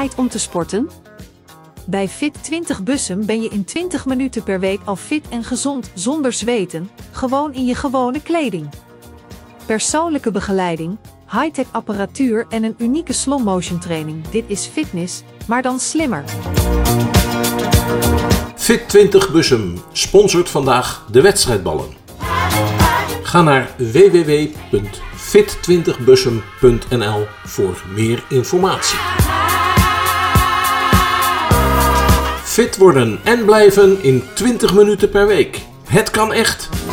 tijd om te sporten? Bij Fit20 Bussum ben je in 20 minuten per week al fit en gezond zonder zweten, gewoon in je gewone kleding. Persoonlijke begeleiding, high-tech apparatuur en een unieke slow motion training. Dit is fitness, maar dan slimmer. Fit20 Bussum sponsort vandaag de wedstrijdballen. Ga naar www.fit20bussum.nl voor meer informatie. Fit worden en blijven in 20 minuten per week. Het kan echt!